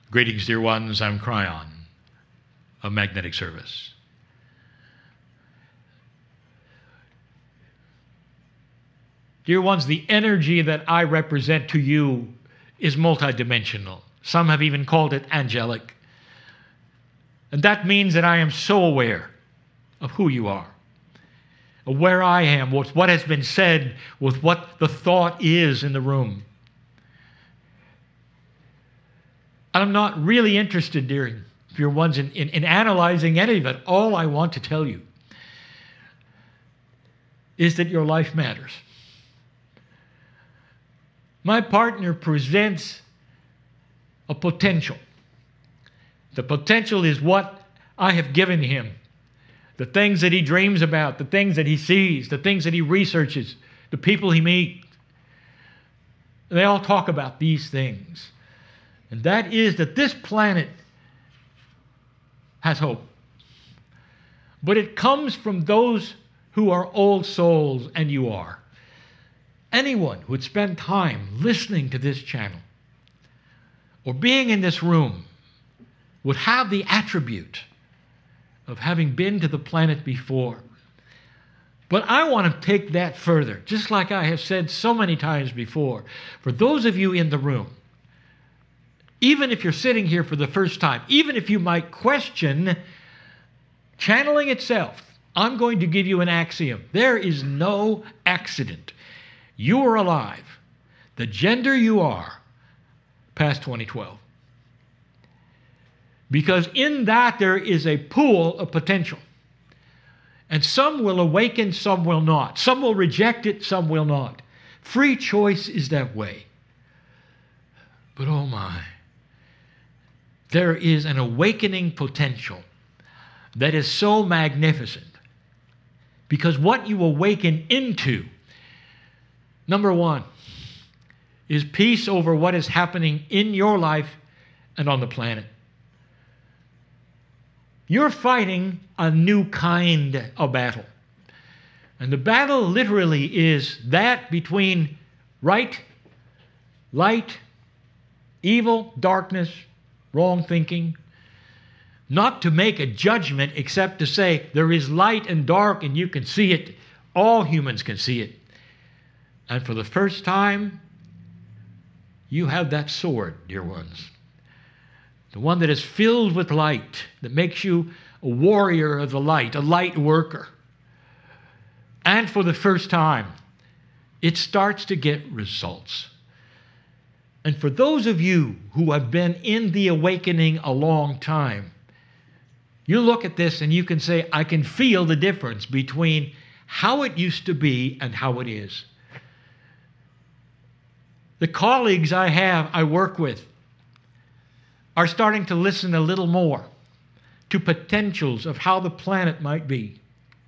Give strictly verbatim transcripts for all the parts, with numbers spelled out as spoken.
Greetings, dear ones. I'm Cryon of Magnetic Service. Dear ones, the energy that I represent to you is multidimensional. Some have even called it angelic. And that means that I am so aware of who you are, of where I am, with what has been said, with what the thought is in the room. I'm not really interested, dear, dear ones, in, in, in analyzing any of it. All I want to tell you is that your life matters. My partner presents a potential. The potential is what I have given him. The things that he dreams about, the things that he sees, the things that he researches, the people he meets. They all talk about these things. And that is that this planet has hope. But it comes from those who are old souls, and you are. Anyone who would spend time listening to this channel or being in this room would have the attribute of having been to the planet before. But I want to take that further, just like I have said so many times before. For those of you in the room, even if you're sitting here for the first time, even if you might question channeling itself, I'm going to give you an axiom. There is no accident. You are alive, the gender you are, past twenty twelve. Because in that there is a pool of potential. And some will awaken, some will not. Some will reject it, some will not. Free choice is that way. But oh my, there is an awakening potential that is so magnificent. Because what you awaken into, number one, is peace over what is happening in your life and on the planet. You're fighting a new kind of battle. And the battle literally is that between right, light, evil, darkness, wrong thinking. Not to make a judgment except to say there is light and dark and you can see it. All humans can see it. And for the first time, you have that sword, dear ones. The one that is filled with light, that makes you a warrior of the light, a light worker. And for the first time, it starts to get results. And for those of you who have been in the awakening a long time, you look at this and you can say, I can feel the difference between how it used to be and how it is. The colleagues I have, I work with, are starting to listen a little more to potentials of how the planet might be.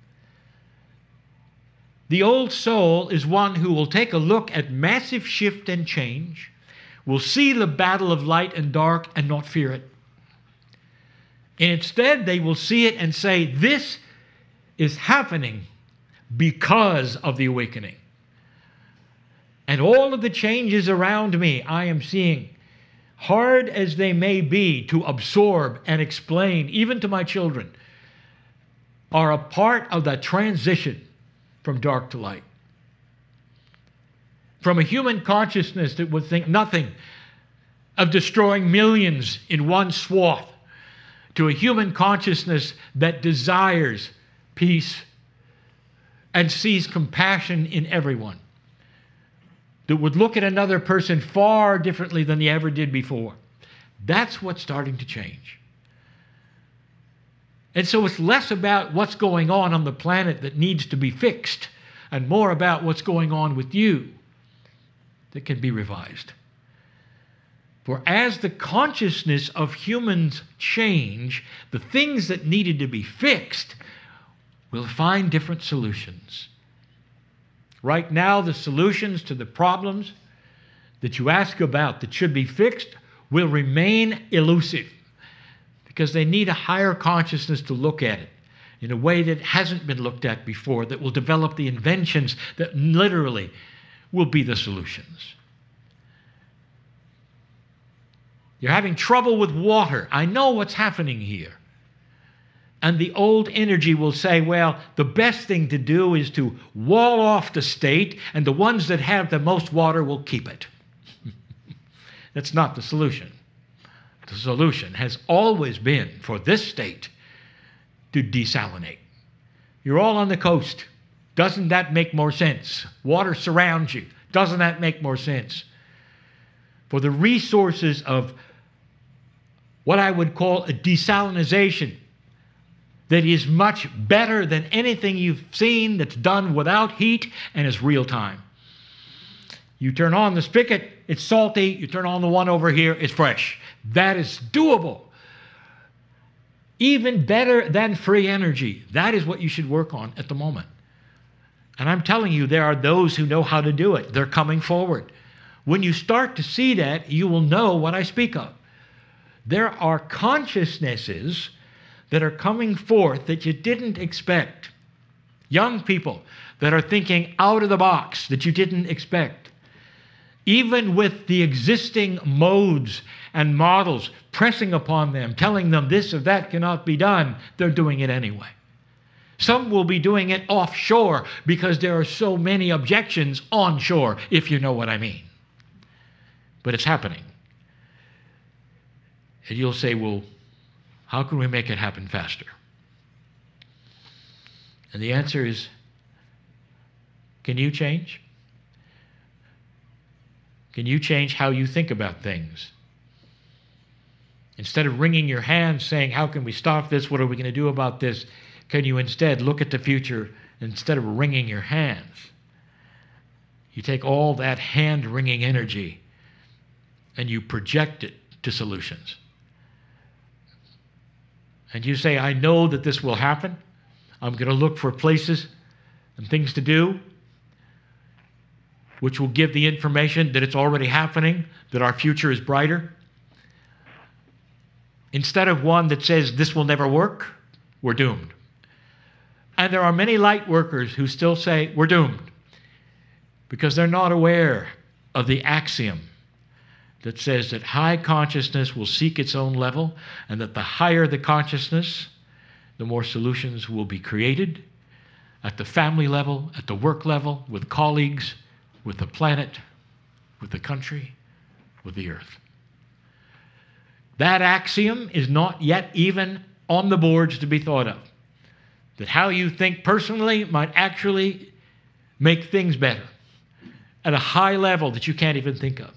The old soul is one who will take a look at massive shift and change, will see the battle of light and dark and not fear it. And instead, they will see it and say, this is happening because of the awakening. And all of the changes around me I am seeing, hard as they may be to absorb and explain, even to my children, are a part of that transition from dark to light. From a human consciousness that would think nothing of destroying millions in one swath, to a human consciousness that desires peace and sees compassion in everyone, that would look at another person far differently than they ever did before. That's what's starting to change. And so it's less about what's going on on the planet that needs to be fixed and more about what's going on with you that can be revised. For as the consciousness of humans change, the things that needed to be fixed will find different solutions. Right now, the solutions to the problems that you ask about that should be fixed will remain elusive because they need a higher consciousness to look at it in a way that hasn't been looked at before, that will develop the inventions that literally will be the solutions. You're having trouble with water. I know what's happening here. And the old energy will say, well, the best thing to do is to wall off the state, and the ones that have the most water will keep it. That's not the solution. The solution has always been for this state to desalinate. You're all on the coast. Doesn't that make more sense? Water surrounds you. Doesn't that make more sense? For the resources of what I would call a desalinization that is much better than anything you've seen that's done without heat and is real time. You turn on the spigot, it's salty. You turn on the one over here, it's fresh. That is doable. Even better than free energy. That is what you should work on at the moment. And I'm telling you, there are those who know how to do it. They're coming forward. When you start to see that, you will know what I speak of. There are consciousnesses that are coming forth that you didn't expect. Young people that are thinking out of the box that you didn't expect. Even with the existing modes and models pressing upon them, telling them this or that cannot be done, they're doing it anyway. Some will be doing it offshore because there are so many objections onshore, if you know what I mean. But it's happening. And you'll say, well, how can we make it happen faster? And the answer is, can you change? Can you change how you think about things? Instead of wringing your hands saying, how can we stop this? What are we going to do about this? Can you instead look at the future instead of wringing your hands? You take all that hand-wringing energy and you project it to solutions. And you say, I know that this will happen. I'm going to look for places and things to do which will give the information that it's already happening, that our future is brighter. Instead of one that says this will never work, we're doomed. And there are many light workers who still say we're doomed because they're not aware of the axiom that says that high consciousness will seek its own level, and that the higher the consciousness, the more solutions will be created at the family level, at the work level, with colleagues, with the planet, with the country, with the earth. That axiom is not yet even on the boards to be thought of. That how you think personally might actually make things better at a high level that you can't even think of.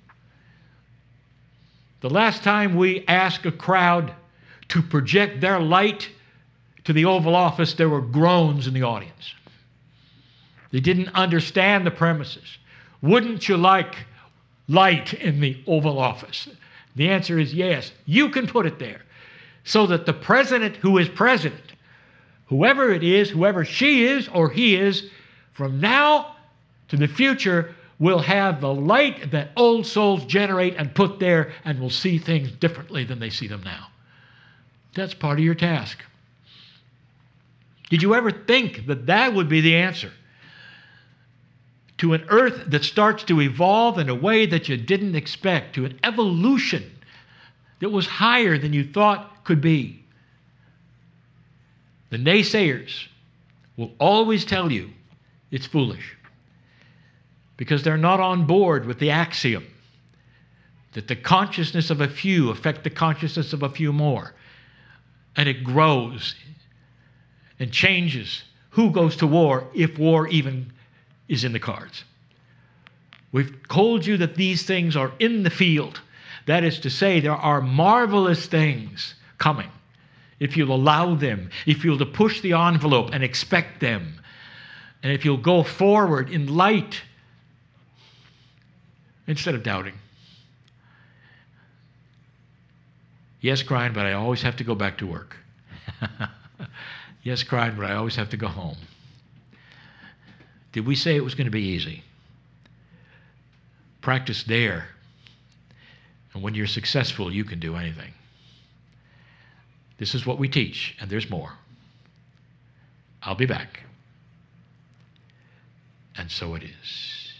The last time we asked a crowd to project their light to the Oval Office, there were groans in the audience. They didn't understand the premises. Wouldn't you like light in the Oval Office? The answer is yes. You can put it there so that the president who is president, whoever it is, whoever she is or he is, from now to the future, will have the light that old souls generate and put there, and will see things differently than they see them now. That's part of your task. Did you ever think that that would be the answer to an earth that starts to evolve in a way that you didn't expect, to an evolution that was higher than you thought could be? The naysayers will always tell you it's foolish, because they're not on board with the axiom that the consciousness of a few affect the consciousness of a few more. And it grows and changes who goes to war, if war even is in the cards. We've told you that these things are in the field. That is to say, there are marvelous things coming if you'll allow them, if you'll to push the envelope and expect them, and if you'll go forward in light instead of doubting. Yes, crying, but I always have to go back to work. Yes, crying, but I always have to go home. Did we say it was going to be easy? Practice there. And when you're successful, you can do anything. This is what we teach, and there's more. I'll be back. And so it is.